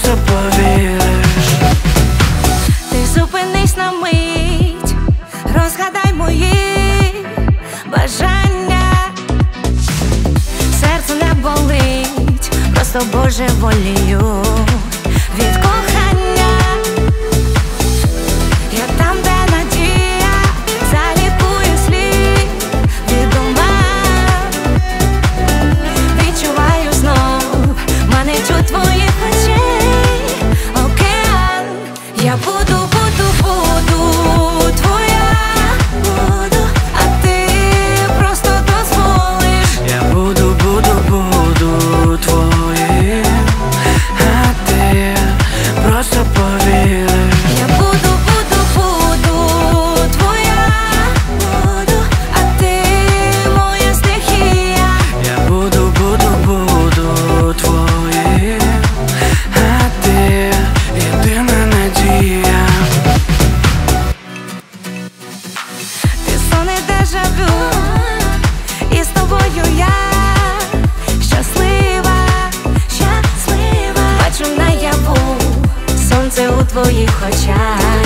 просто повіриш. Ти зупинись на мить, розгадай мої бажання. Серце не болить, просто божеволію від кохання. Я там, де надія залікує слід від ума. Відчуваю знов манить у твоїх очей океан. Я буду твоя, а ти просто дозволиш. Я буду твоїм, а ти просто повіриш. Я буду твоя, а ти моя стихія. Я буду твоїм, а ти єдина надія. Ти сон і дежавю, і з тобою я щаслива. Бачу наяву сонце у твоїх очах.